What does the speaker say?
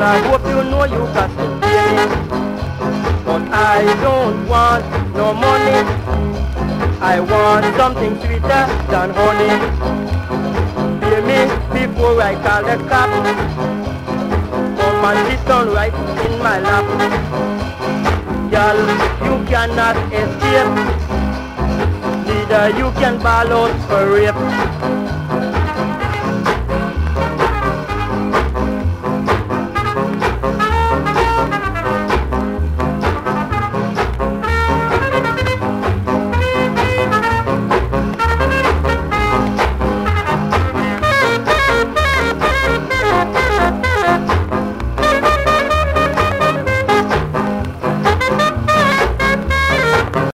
I hope you know you got to pay me. But I don't want no money. I want something sweeter than honey. Pay me before I call the cop. Come and sit down right in my lap. Girl, you cannot escape. Neither you can ball out for rape.